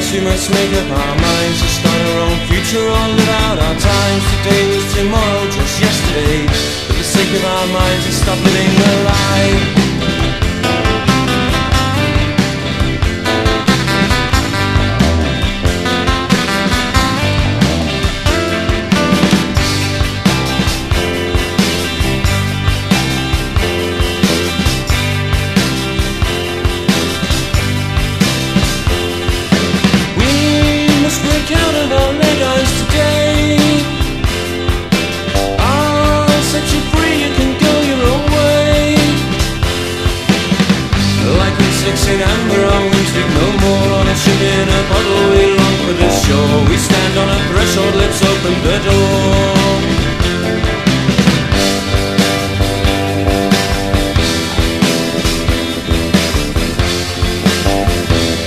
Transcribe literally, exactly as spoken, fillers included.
we must make up our minds to start our own future or live out our times. Today was tomorrow, just yesterday. For the sake of our minds, let's stop living a lie. In amber on wings with no